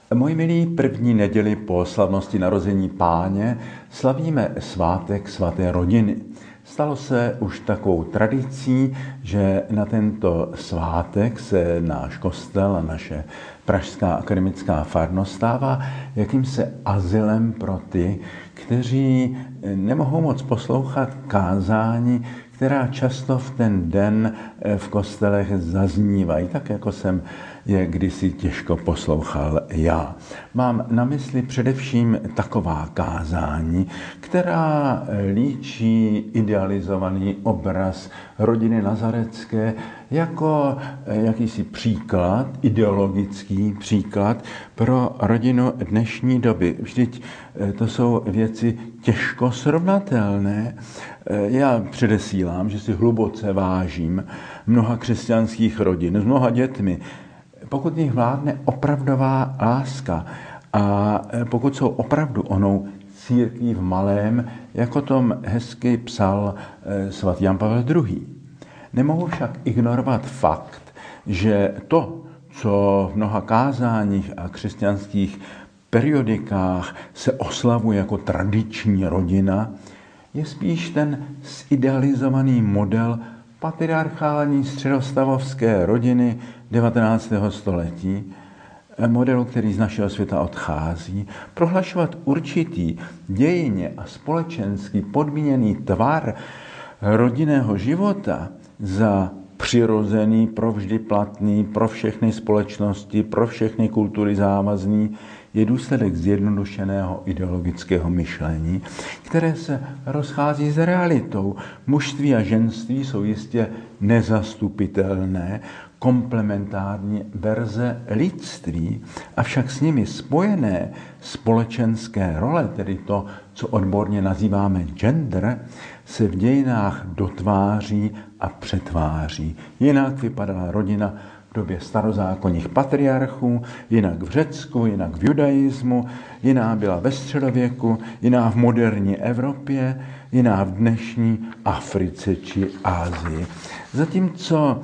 Moji milí, první neděli po slavnosti narození Páně slavíme svátek svaté rodiny. Stalo se už takovou tradicí, že na tento svátek se náš kostel a naše pražská akademická farnost stává jakýmsi azylem pro ty, kteří nemohou moc poslouchat kázání, která často v ten den v kostelech zaznívají, tak jako jsem je kdysi těžko poslouchal já. Mám na mysli především taková kázání, která líčí idealizovaný obraz rodiny nazarecké jako jakýsi příklad, ideologický příklad pro rodinu dnešní doby. Vždyť to jsou věci těžko srovnatelné. Já předesílám, že si hluboce vážím mnoha křesťanských rodin s mnoha dětmi, pokud v nich vládne opravdová láska a pokud jsou opravdu onou církví v malém, jako tom hezky psal svatý Jan Pavel II. Nemohu však ignorovat fakt, že to, co v mnoha kázáních a křesťanských periodikách se oslavuje jako tradiční rodina, je spíš ten zidealizovaný model patriarchální středostavovské rodiny 19. století, modelu, který z našeho světa odchází, prohlašovat určitý dějinně a společensky podmíněný tvar rodinného života za přirozený, provždy platný, pro všechny společnosti, pro všechny kultury závazný, je důsledek zjednodušeného ideologického myšlení, které se rozchází s realitou. Mužství a ženství jsou jistě nezastupitelné, komplementární verze lidství, avšak s nimi spojené společenské role, tedy to, co odborně nazýváme gender, se v dějinách dotváří a přetváří. Jinak vypadala rodina v době starozákonních patriarchů, jinak v Řecku, jinak v judaismu, jiná byla ve středověku, jiná v moderní Evropě, jiná v dnešní Africe či Asii. Zatímco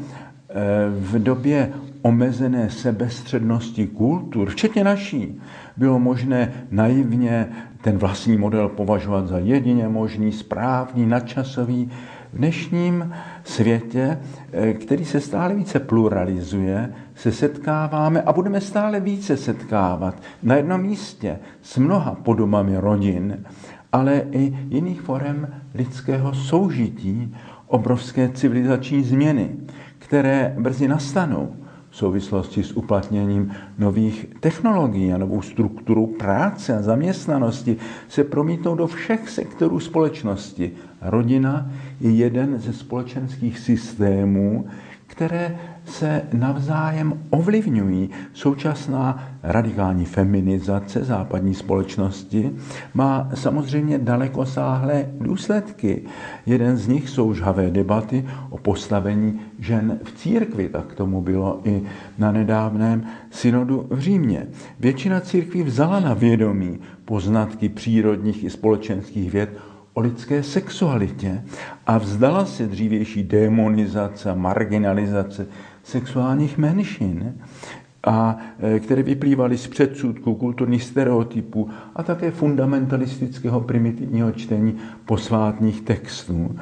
v době omezené sebestřednosti kultur, včetně naší, bylo možné naivně ten vlastní model považovat za jedině možný, správný, nadčasový. V dnešním světě, který se stále více pluralizuje, se setkáváme a budeme stále více setkávat na jednom místě s mnoha podobami rodin, ale i jiných forem lidského soužití, obrovské civilizační změny, které brzy nastanou v souvislosti s uplatněním nových technologií a novou strukturu práce a zaměstnanosti, se promítnou do všech sektorů společnosti. Rodina je jeden ze společenských systémů, které se navzájem ovlivňují. Současná radikální feminizace západní společnosti má samozřejmě dalekosáhlé důsledky. Jeden z nich jsou žhavé debaty o postavení žen v církvi, tak tomu bylo i na nedávném synodu v Římě. Většina církví vzala na vědomí poznatky přírodních i společenských věd o lidské sexualitě a vzdala se dřívější demonizace a marginalizace sexuálních menšin, a které vyplývaly z předsudků, kulturních stereotypů a také fundamentalistického primitivního čtení posvátných textů.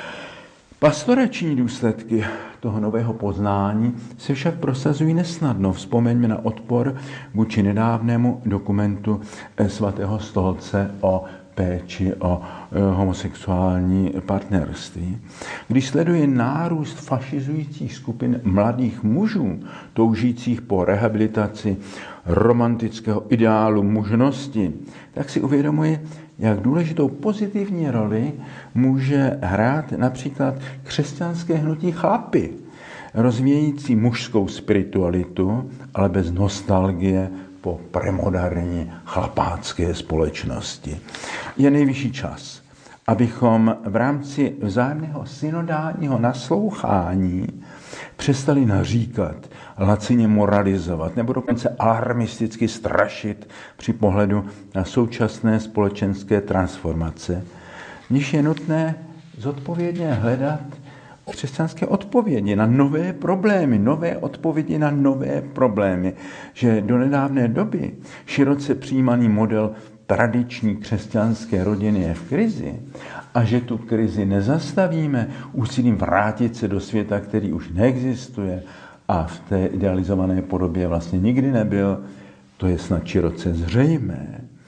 Pastorační důsledky toho nového poznání se však prosazují nesnadno. Vzpomeňme na odpor vůči nedávnému dokumentu svatého stolce o péči o homosexuální partnerství. Když sleduje nárůst fašizujících skupin mladých mužů, toužících po rehabilitaci romantického ideálu mužnosti, tak si uvědomuje, jak důležitou pozitivní roli může hrát například křesťanské hnutí Chlapy, rozvíjející mužskou spiritualitu, ale bez nostalgie po premoderní chlapácké společnosti. Je nejvyšší čas, abychom v rámci vzájemného synodálního naslouchání přestali naříkat, lacině moralizovat nebo dokonce alarmisticky strašit při pohledu na současné společenské transformace, níž je nutné zodpovědně hledat křesťanské odpovědi na nové problémy, nové odpovědi na nové problémy, že do nedávné doby široce přijímaný model tradiční křesťanské rodiny je v krizi a že tu krizi nezastavíme úsilím vrátit se do světa, který už neexistuje a v té idealizované podobě vlastně nikdy nebyl, to je snad široce zřejmé.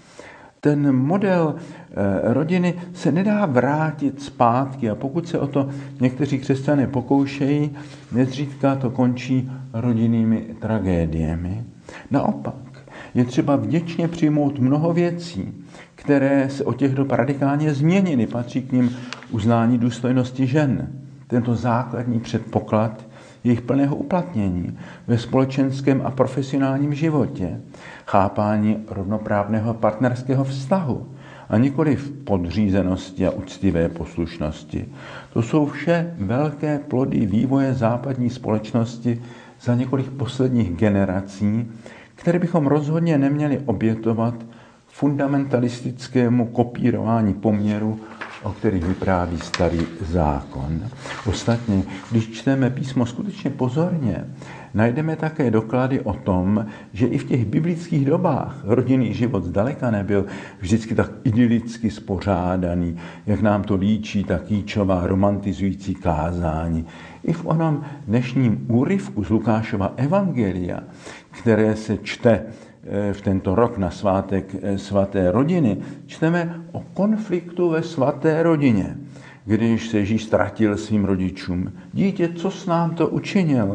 Ten model rodiny se nedá vrátit zpátky a pokud se o to někteří křesťané pokoušejí, nezřídka to končí rodinnými tragédiemi. Naopak, je třeba vděčně přijmout mnoho věcí, které se od těch dob radikálně změnily. Patří k nim uznání důstojnosti žen. Tento základní předpoklad jejich plného uplatnění ve společenském a profesionálním životě, chápání rovnoprávného partnerského vztahu a nikoli v podřízenosti a úctivé poslušnosti. To jsou vše velké plody vývoje západní společnosti za několik posledních generací, které bychom rozhodně neměli obětovat fundamentalistickému kopírování poměru, o kterých vypráví Starý zákon. Ostatně, když čteme písmo skutečně pozorně, najdeme také doklady o tom, že i v těch biblických dobách rodinný život zdaleka nebyl vždycky tak idylicky spořádaný, jak nám to líčí ta kýčová romantizující kázání. I v onom dnešním úryvku z Lukášova evangelia, které se čte v tento rok na svátek svaté rodiny, čteme o konfliktu ve svaté rodině, když se Ježíš ztratil svým rodičům. Dítě, co s nám to učinil?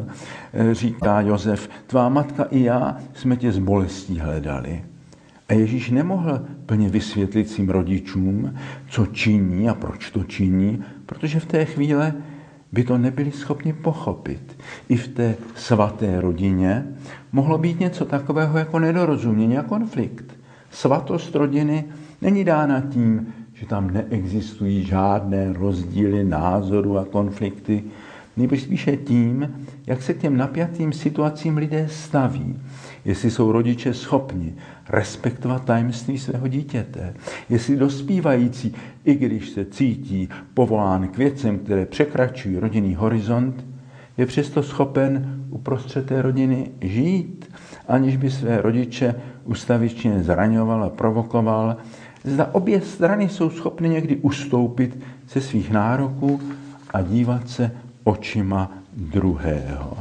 Říká Josef, tvá matka i já jsme tě s bolestí hledali. A Ježíš nemohl plně vysvětlit svým rodičům, co činí a proč to činí, protože v té chvíli by to nebyli schopni pochopit. I v té svaté rodině mohlo být něco takového jako nedorozumění a konflikt. Svatost rodiny není dána tím, že tam neexistují žádné rozdíly názorů a konflikty, nebo spíše tím, jak se k těm napjatým situacím lidé staví. Jestli jsou rodiče schopni respektovat tajemství svého dítěte, jestli dospívající, i když se cítí povolán k věcem, které překračují rodinný horizont, je přesto schopen uprostřed té rodiny žít, aniž by své rodiče ustavičně zraňoval a provokoval. Zda obě strany jsou schopny někdy ustoupit ze svých nároků a dívat se očima druhého.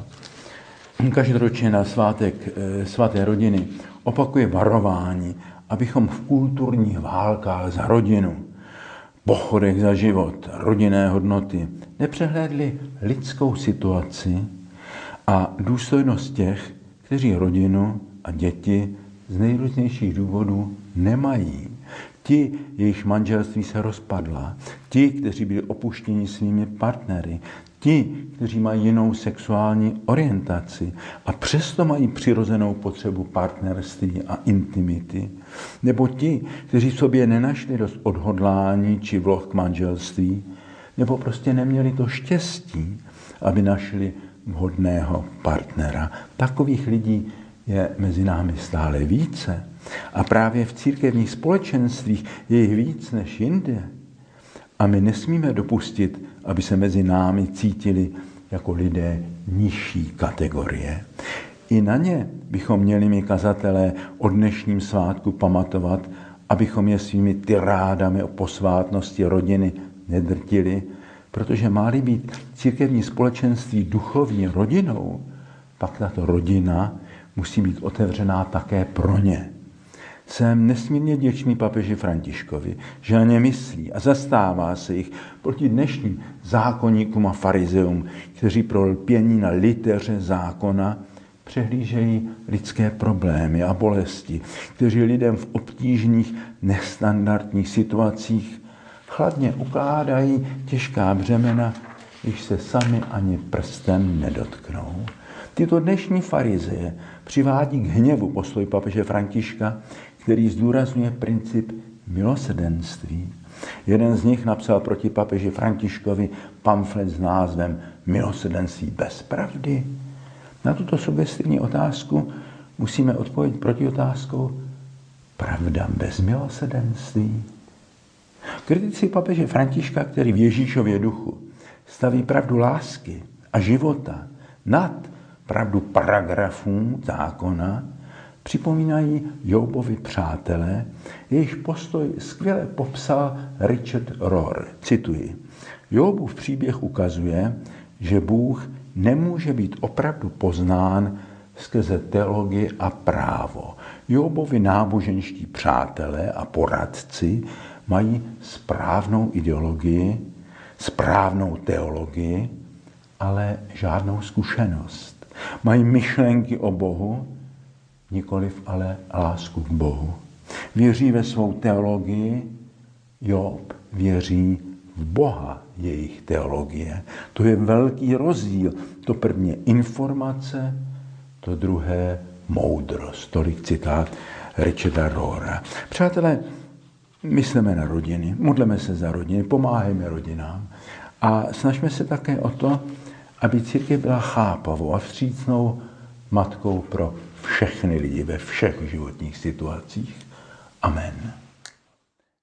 Každoročně na svátek svaté rodiny opakuje varování, abychom v kulturních válkách za rodinu, pochodech za život, rodinné hodnoty nepřehlédli lidskou situaci a důstojnost těch, kteří rodinu a děti z nejrůznějších důvodů nemají. Ti, jejichž manželství se rozpadla, ti, kteří byli opuštěni svými partnery, ti, kteří mají jinou sexuální orientaci a přesto mají přirozenou potřebu partnerství a intimity, nebo ti, kteří v sobě nenašli dost odhodlání či vloh k manželství, nebo prostě neměli to štěstí, aby našli vhodného partnera. Takových lidí je mezi námi stále více. A právě v církevních společenstvích je jich víc než jinde. A my nesmíme dopustit, aby se mezi námi cítili jako lidé nižší kategorie. I na ně bychom měli my kazatelé o dnešním svátku pamatovat, abychom je svými tyrádami o posvátnosti rodiny nedrtili, protože má-li být církevní společenství duchovní rodinou, pak tato rodina musí být otevřená také pro ně. Jsem nesmírně vděčný papeži Františkovi, že na ně myslí a zastává se jich proti dnešním zákonníkům a farizeům, kteří pro lpění na liteře zákona přehlížejí lidské problémy a bolesti, kteří lidem v obtížných, nestandardních situacích chladně ukládají těžká břemena, když se sami ani prstem nedotknou. Tyto dnešní farizeje přivádí k hněvu postoj papeže Františka, který zdůrazňuje princip milosrdenství. Jeden z nich napsal proti papeži Františkovi pamflet s názvem Milosrdenství bez pravdy. Na tuto sugestivní otázku musíme odpovědět proti otázkou pravda bez milosrdenství. Kritici papeže Františka, který v Ježíšově duchu staví pravdu lásky a života nad pravdu paragrafů zákona, připomínají Jobovi přátelé, jejichž postoj skvěle popsal Richard Rohr. Cituji. Jobův příběh ukazuje, že Bůh nemůže být opravdu poznán skrze teologii a právo. Jobovi náboženští přátelé a poradci mají správnou ideologii, správnou teologii, ale žádnou zkušenost. Mají myšlenky o Bohu, nikoliv ale lásku k Bohu. Věří ve svou teologii, Job věří v Boha jejich teologie. To je velký rozdíl. To první je informace, to druhé moudrost. Tolik citát Richarda Rohra. Přátelé, myslíme na rodiny, modleme se za rodiny, pomáhejme rodinám a snažme se také o to, aby církev byla chápavou a vstřícnou matkou pro všechny lidi ve všech životních situacích. Amen.